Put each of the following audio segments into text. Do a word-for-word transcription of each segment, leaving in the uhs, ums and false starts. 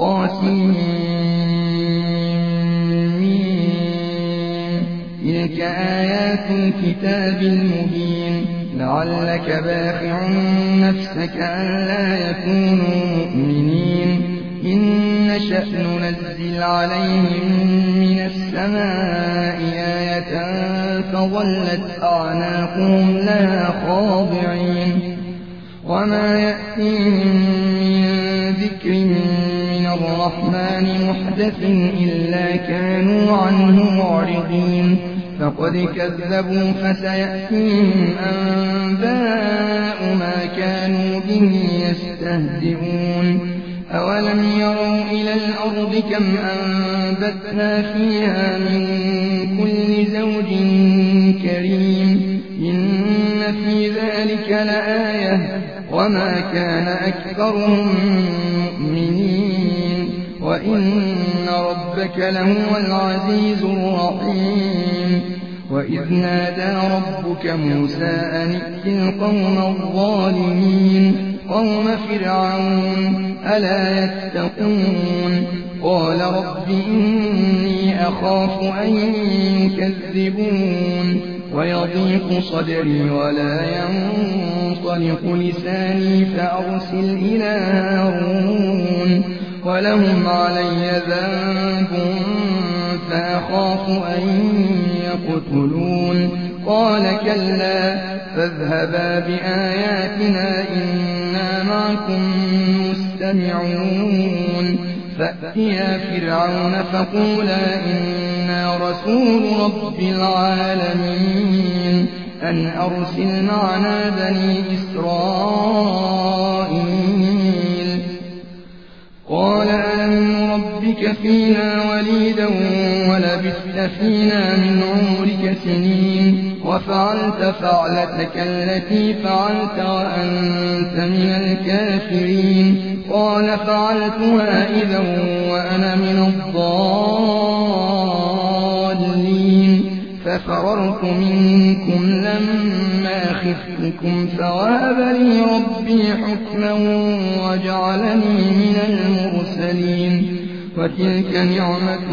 طاسيم تلك آيات الكتاب المبين لعلك باخع نفسك ألا يكونوا مؤمنين إن نشأ ننزل عليهم من السماء آية فظلت أعناقهم لها خاضعين وما يأتيهم من ذكر من الرحمن محدث إلا كانوا عنه معرضين فقد كذبوا فسيأتيهم أنباء ما كانوا به يستهزئون أولم يروا إلى الأرض كم أنبتنا فيها من كل زوج كريم إن في ذلك لآية وما كان أكثرهم مؤمنين وإن ربك لهو العزيز الرحيم وإذ نادى ربك موسى أن ائت القوم الظالمين قوم فرعون ألا يتقون قال رب إني أخاف أن يكذبون ويضيق صدري ولا ينطلق لساني فأرسل إلى هارون ولهم علي ذنب فأخاف أن يقتلون قال كلا فاذهبا بآياتنا إنا معكم مستمعون فأتيا فرعون فقولا إنا رسول رب العالمين أن أرسل معنا بني إسرائيل قال ألم ربك فينا وليدا ولبثت فينا من عمرك سنين وفعلت فعلتك التي فعلت وأنت من الكافرين قال فعلتها إذا وأنا من الضالين ففررت منكم لما خفتكم فوهب لي ربي حكما وجعلني من المرسلين وتلك نعمة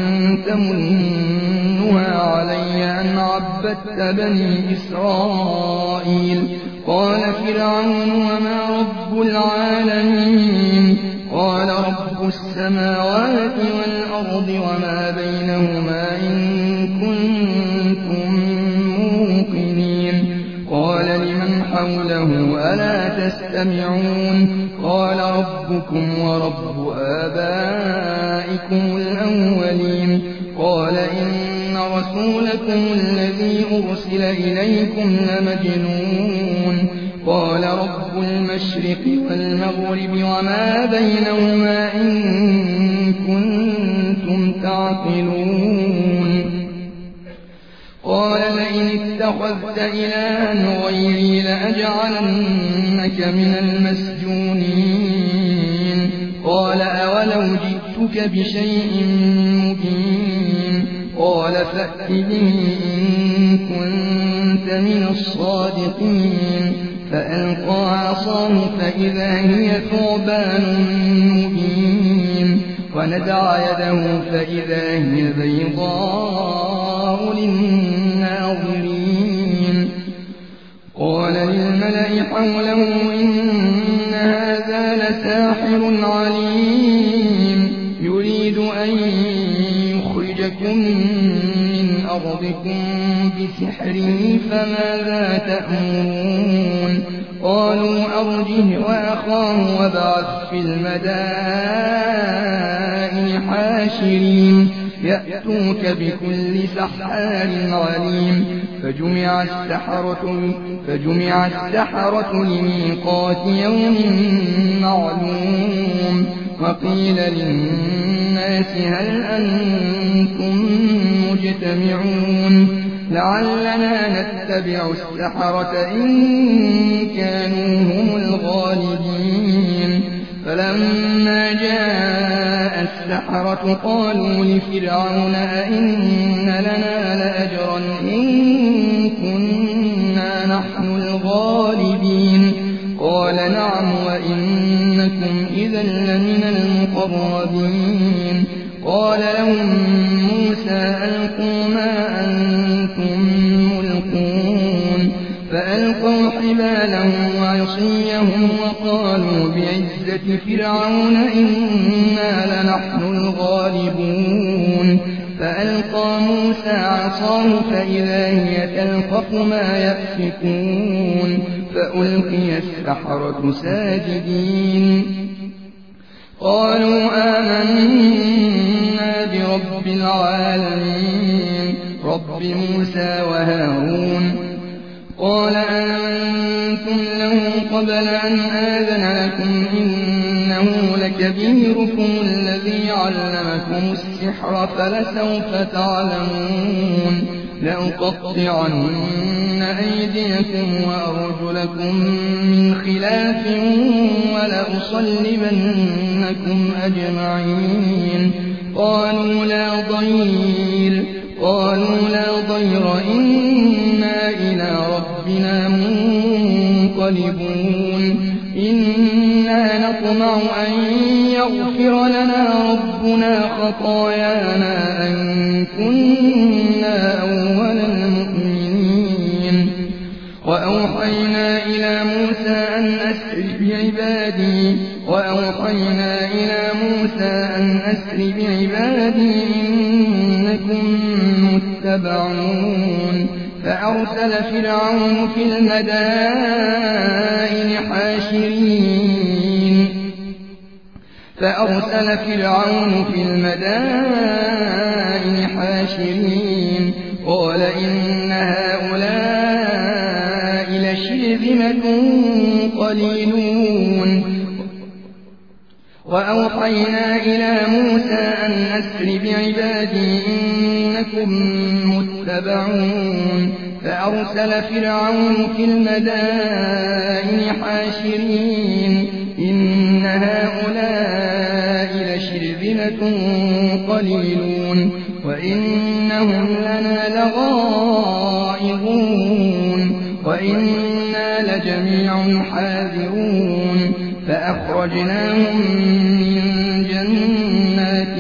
تمنها علي أن عبدت بني إسرائيل قال فرعون وما رب العالمين قال رب السماوات والأرض وما بينهما إن كنتم موقنين قال لمن حوله ألا تستمعون قال ربكم ورب آبائكم الأولين قال إن رسولكم الذي أرسل إليكم لمجنون قال رب المشرق والمغرب وما بينهما إن كنتم تعقلون قال لئن اتخذت إلها غيري لأجعلنك من المسجونين قال أولو جئتك بشيء مبين قال فأت به إن كنت من الصادقين فألقى عصاه فإذا هي ثعبان مبين ونزع يده فإذا هي بيضاء للناظرين قال للملأ حوله إن هذا لساحر عليم يريد أن يخرجكم من أرضكم بسحره فماذا تأمرون قالوا أرجه وأخاه وابعث في المدائن حاشرين يأتوك بكل سحار عليم فجمع السحرة فجمع السحرة لميقات يوم معلوم وقيل للناس هل أنتم مجتمعون لعلنا نتبع السحرة إن كانوا هم الغالبين فلما جاء السحرة قالوا لفرعون أئن لنا لأجرا إن كنا نحن الغالبين قال نعم وإنكم إذا لمن المقربين قال لهم موسى ألقوا ما أنتم ملقون فألقوا حبالهم وعصيهم وقالوا بعزة فرعون إنا لنحن الغالبون فألقى موسى عصاه فإذا هي تلقف ما يأفكون فألقي السحرة ساجدين قالوا آمنا برب العالمين رب موسى وهارون قال آمنتم له قبل أن آذن لكم إنه لكبيركم الذي علمكم السحر فلسوف تعلمون لأقطعن أيديكم وأرجلكم من خلاف ولأصلبنكم أجمعين قالوا لا ضير قالوا لا ضير إنا إلى ربنا منقلبون إنا نطمع أن يغفر لنا ربنا خطايانا أن كنا أول المؤمنين وأوحينا إلى موسى أن أسر بعبادي وأوحينا إلى موسى أن أسر بعبادي إنكم متبعون فأرسل فرعون في المدائن حاشرين فأرسل فرعون في المدائن حاشرين قال إن هؤلاء لشرذمة قليلون وأوحينا إلى موسى أن أسر بعبادي إنكم متبعون فأرسل فرعون في المدائن حاشرين إن هؤلاء لشرذمة قليلون وإنهم لنا لغائظون وإنا لجميع حاذرون فأخرجناهم من جنات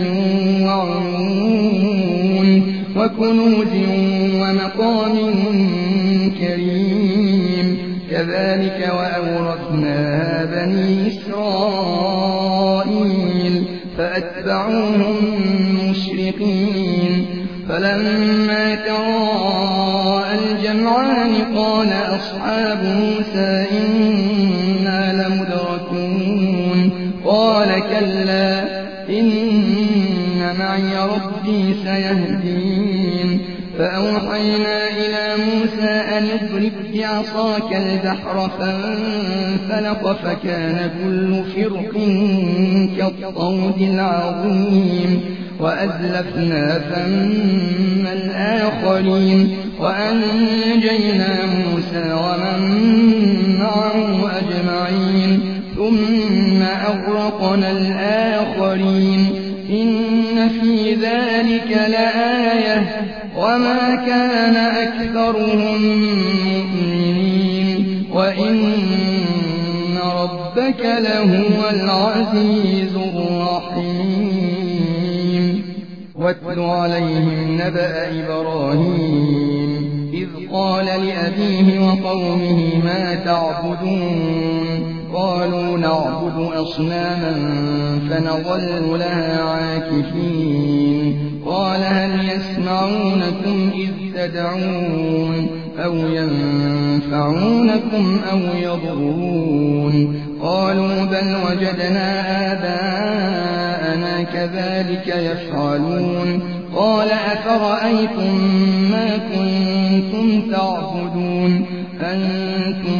وعيون وكنوز ومقام كريم كذلك وأورثناها بني إسرائيل فأتبعوهم مشرقين فلما تراءى الجمعان قال أصحاب موسى إنا لمدركون قال كلا إن معي ربي سيهدين فأوحينا إلى موسى أن اضرب بعصاك البحر فانفلق فكان كل فرق كالطود العظيم وأزلفنا ثم الآخرين وأنجينا موسى ومن معه أجمعين ثم أغرقنا الآخرين إن في ذلك لآية وما كان أكثرهم مؤمنين وإن ربك لهو العزيز الرحيم واتل عليهم نبأ إبراهيم إذ قال لأبيه وقومه ما تعبدون قالوا نعبد أصناما فنظل لها عاكفين قال هل يسمعونكم إذ تدعون أو ينفعونكم أو يضرون قالوا بل وجدنا آباءنا كذلك يفعلون قال أفرأيتم ما كنتم تعبدون أنتم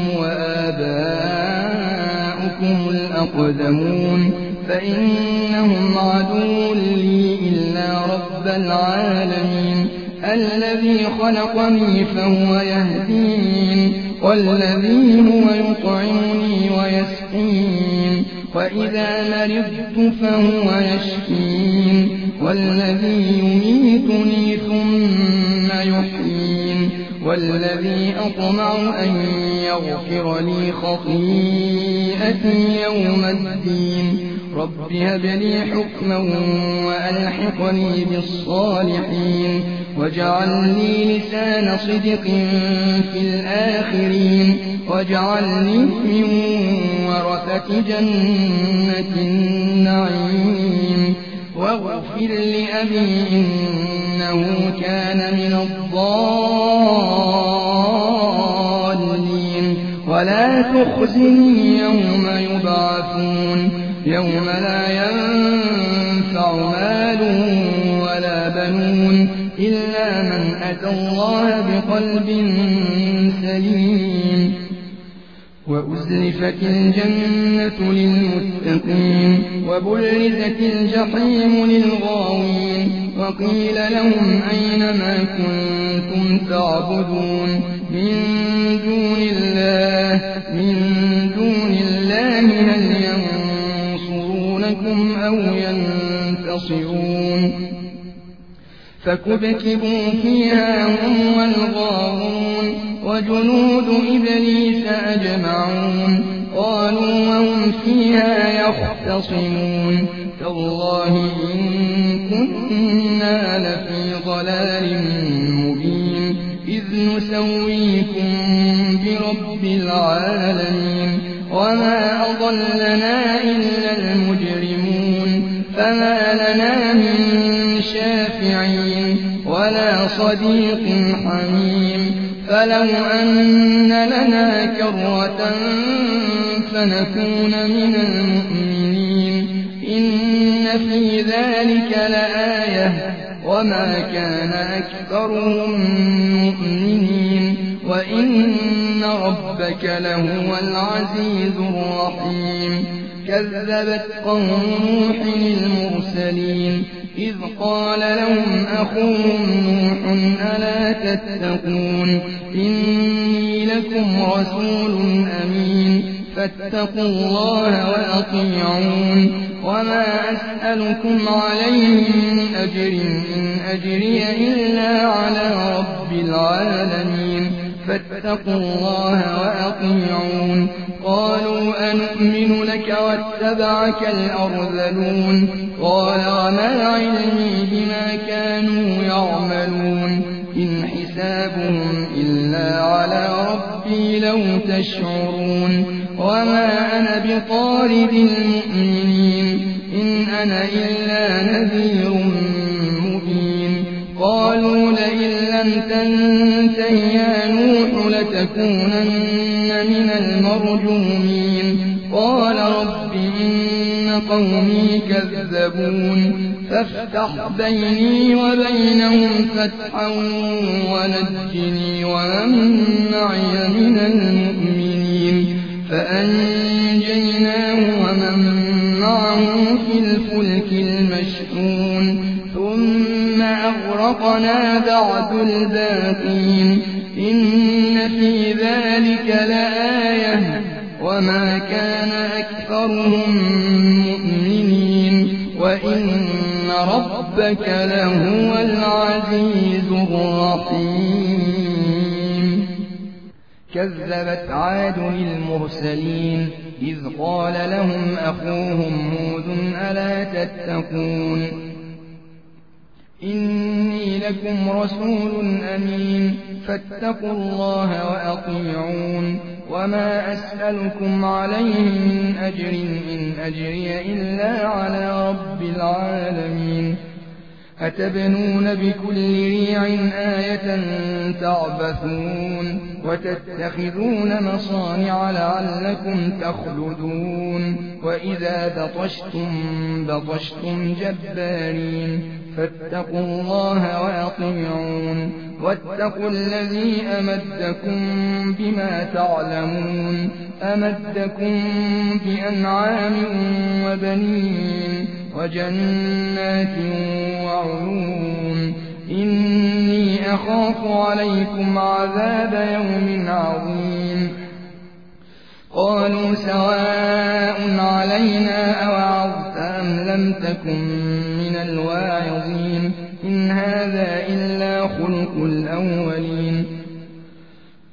وآباؤكم الأقدمون فإنهم عدو لي إلا رب العالمين الذي خلقني فهو يهدين والذي هو يطعمني ويسقين وإذا مرضت فهو يشفين والذي يميتني ثم يحيين والذي أطمع أن يغفر لي خطيئتي يوم الدين رب هب لي حكما وألحقني بالصالحين واجعل لي لسان صدق في الآخرين واجعلني من ورثة جنة النعيم واغفر لأبي إنه كان من الضالين ولا تخزني يوم يبعثون يوم لا ينفع مال ولا بنون إلا من أتى الله بقلب سليم وأزلفت الجنة للمتقين وبرزت الجحيم للغاوين وقيل لهم أين ما كنتم تعبدون من دون الله من دون الله هل ينصرونكم أو ينتصرون فكبكبوا فيها هم والغاوون وجنود إبليس أجمعون قالوا وهم فيها يختصمون تالله إن كنا لفي ضلال مبين إذ نسويكم برب العالمين وما أضلنا إلا المجرمون فما لنا من شافعين ولا صديق حميم فلو أن لنا كرة فنكون من المؤمنين إن في ذلك لآية وما كان أكثرهم مؤمنين وإن ربك لهو العزيز الرحيم كذبت قوم نوح المرسلين إذ قال لهم أخوهم نوح ألا تتقون إني لكم رسول أمين فاتقوا الله وأطيعون وما أسألكم عليه من أجر إن أجري إلا على رب العالمين فاتقوا الله وأطيعون قالوا أنؤمن لك واتبعك الأرذلون قال وما علمي بما كانوا يعملون إن حسابهم إلا على ربي لو تشعرون وما أنا بطارد المؤمنين إن أنا إلا نذير مبين قالوا لئن لم تنته يا نوح لتكونن من المرجومين قال رب إن قومي كذبون فافتح بيني وبينهم فتحا ونجني ومن معي من المؤمنين فأنجيناه ومن معه في الفلك المشحون ثم أغرقنا بعد الباقين إن في ذلك لآية وما كان أكثرهم مؤمنين وإن ربك لهو العزيز الرحيم كذبت عاد المرسلين إذ قال لهم أخوهم هود ألا تتقون إني لكم رسول أمين فاتقوا الله وأطيعون وما أسألكم عليه من أجر إن أجري إلا على رب العالمين أتبنون بكل ريع آية تعبثون وتتخذون مصانع لعلكم تخلدون وإذا بطشتم بطشتم جبارين فاتقوا الله وأطيعون واتقوا الذي أمدكم بما تعلمون أمدكم بأنعام وبنين وجنات وعيون إني أخاف عليكم عذاب يوم عظيم قالوا سواء علينا أوعظت أم لم تكن من الواعظين إن هذا إلا خلق الأولين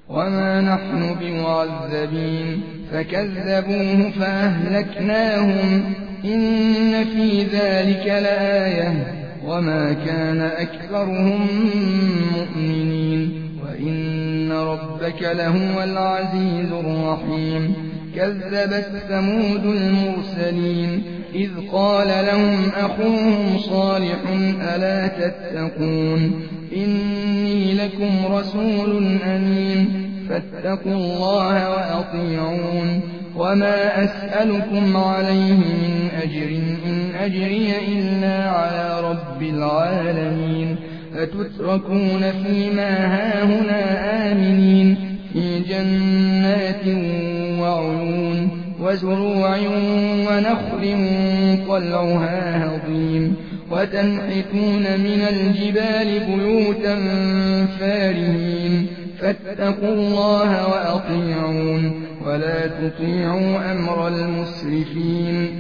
وما نحن بمعذبين فكذبوه فأهلكناهم إن في ذلك لآية وما كان أكثرهم مؤمنين وإن ربك لهو العزيز الرحيم كذبت ثمود المرسلين إذ قال لهم أخوهم صالح ألا تتقون إني لكم رسول أمين فاتقوا الله وأطيعون وما أسألكم عليه من أجر إن أجري إلا على رب العالمين أتتركون فيما هاهنا آمنين في جنات وعيون وزروع ونخل طلعها هضيم وتنحتون من الجبال بيوتا فارهين فاتقوا الله وأطيعون ولا تطيعوا أمر المسرفين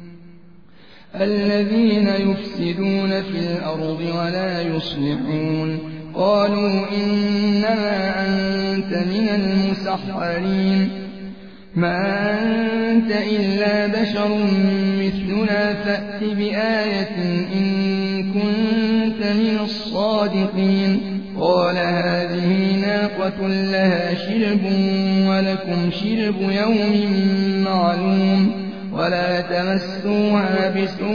الذين يفسدون في الأرض ولا يصلحون قالوا إنما أنت من المسحرين ما أنت إلا بشر مثلنا فأت بآية إن كنت من الصادقين قال هذه ناقة لها شرب ولكم شرب يوم معلوم ولا تمسوها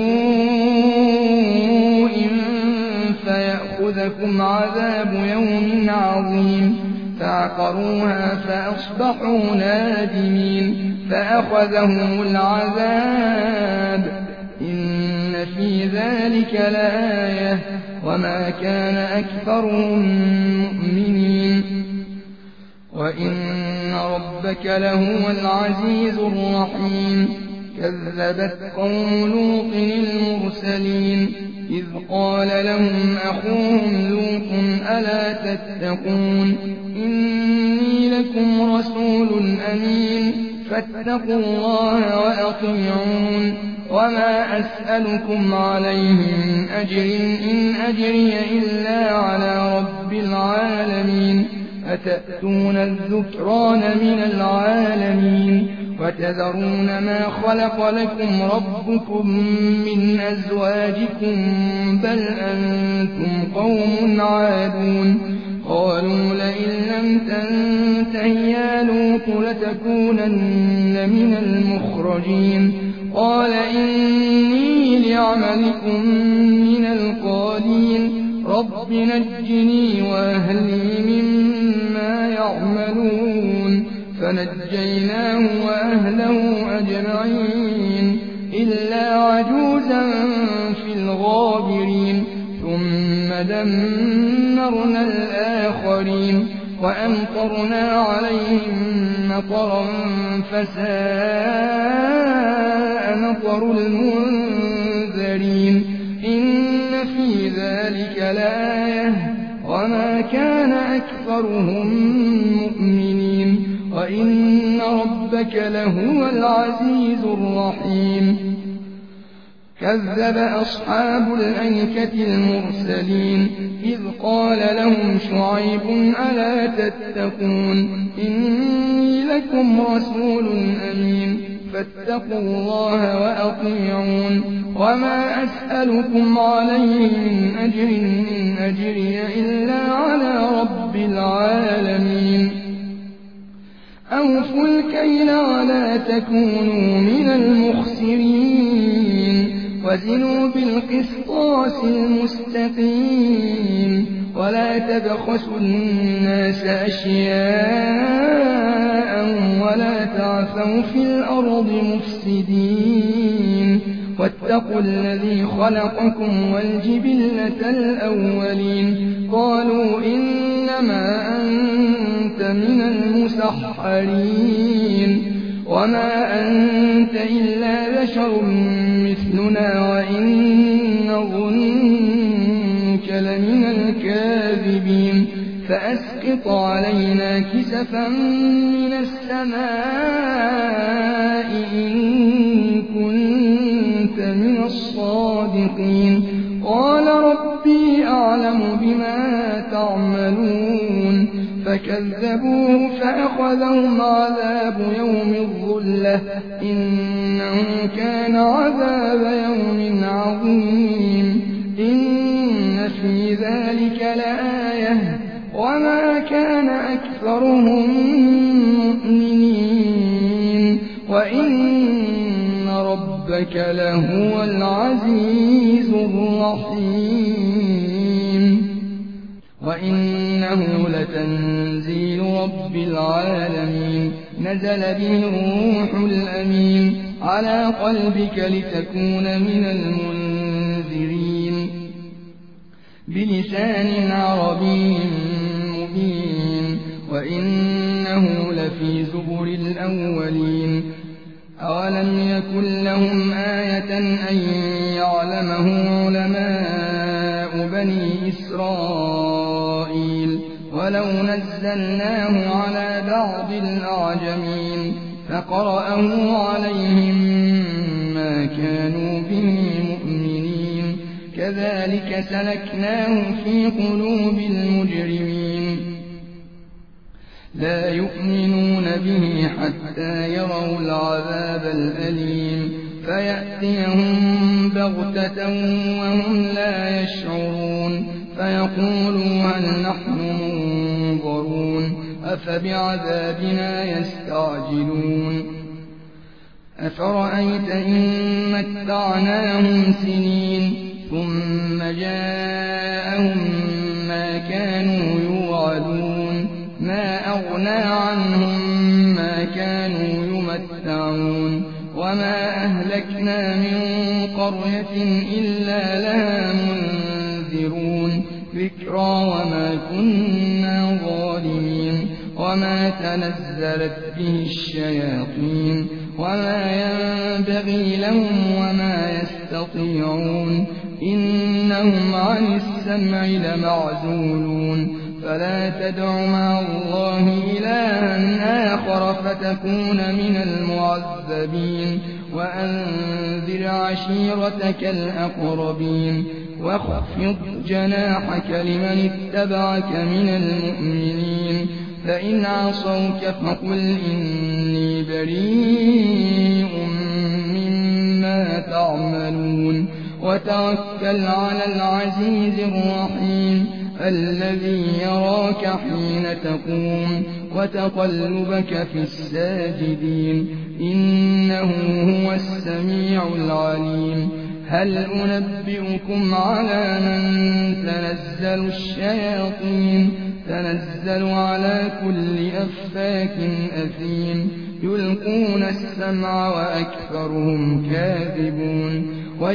بسوء فيأخذكم عذاب يوم عظيم فعقروها فأصبحوا نادمين فأخذهم العذاب إن في ذلك لآية وما كان أكثرهم مؤمنين وإن ربك لهو العزيز الرحيم كذبت قوم لوط المرسلين إذ قال لهم أخوهم لوط ألا تتقون إني لكم رسول أمين فاتقوا الله وأطيعون وما أسألكم عليه من أجر إن أجري إلا على رب العالمين أتأتون الذكران من العالمين وتذرون ما خلق لكم ربكم من أزواجكم بل أنتم قوم عادون قالوا لئن لم تنته يا لوط لتكونن من المخرجين قال إني لعملكم من القالين رب نجني وأهلي مما يعملون فنجيناه وأهله أجمعين إلا عجوزا في الغابرين ثم دمرنا الآخرين وأمطرنا عليهم مطرا فساء مطر المنذرين إن في ذلك لآية وما كان أكثرهم مؤمنين وإن ربك لهو العزيز الرحيم كذب أصحاب الأيكة المرسلين إذ قال لهم شعيب ألا تتقون إني لكم رسول أمين فاتقوا الله وأطيعون وما أسألكم عليه من أجر إن أجري إلا على رب العالمين أوفوا الكيل ولا تكونوا من المخسرين وزنوا بالقسطاس المستقيم ولا تبخسوا الناس أشياء ولا تعثوا في الأرض مفسدين واتقوا الذي خلقكم والجبلة الأولين قالوا إنما أنت من المسحرين وما أنت إلا بشر مثلنا وإن نظنك لمن الكاذبين فأسقط علينا كسفا من السماء إن كنت من الصادقين قال ربي أعلم بما تعملون فكذبوه فأخذهم عذاب يوم الظلة إنه كان عذاب يوم عظيم إن في ذلك لآية وما كان أكثرهم مؤمنين وإن ربك لهو العزيز الرحيم وإنه لتنزيل رب العالمين نزل به الروح الأمين على قلبك لتكون من المنذرين بلسان عربي مبين وإنه لفي زبر الأولين أولم يكن لهم آية أن يعلمه علماء بني إسرائيل ولو نزلناه على بعض الأعجمين فقرأه عليهم ما كانوا به مؤمنين كذلك سلكناه في قلوب المجرمين لا يؤمنون به حتى يروا العذاب الأليم فيأتيهم بغتة وهم لا يشعرون فيقولوا هل نحن منظرون أفبعذابنا يستعجلون أفرأيت إن متعناهم سنين ثم جاءهم ما كانوا يوعدون ما أغنى عنهم ما كانوا يمتعون وما أهلكنا من قرية إلا لها منذرون ذكرى وما كنا ظالمين وما تنزلت به الشياطين وما ينبغي لهم وما يستطيعون إنهم عن السمع لمعزولون فلا تدع مع الله إلها آخر فتكون من المعذبين وأنذر عشيرتك الأقربين واخفض جناحك لمن اتبعك من المؤمنين فإن عصوك فقل إني بريء مما تعملون وتوكل على العزيز الرحيم الذي يراك حين تقوم وتقلبك في الساجدين إنه هو السميع العليم هل أنبئكم على من تنزل الشياطين تنزل على كل أفاك أثيم يلقون السمع وأكثرهم كاذبون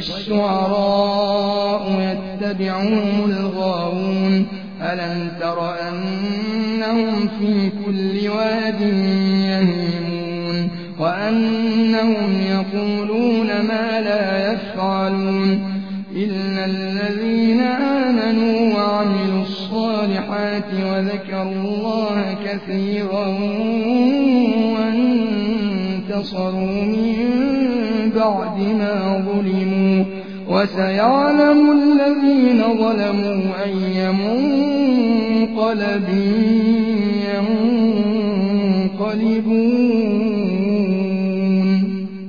والشعراء يتبعهم الغاوون ألم تر أنهم في كل واد يهيمون وأنهم يقولون ما لا يفعلون إلا الذين آمنوا وعملوا الصالحات وذكروا الله كثيرا وانتصروا من بعد ما ظلموا وسيعلم الذين ظلموا أي منقلب ينقلبون